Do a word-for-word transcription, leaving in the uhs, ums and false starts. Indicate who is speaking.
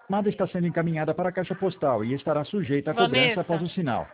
Speaker 1: Chamada está sendo encaminhada para a caixa postal e estará sujeita a cobrança após
Speaker 2: Vanessa,
Speaker 1: o sinal.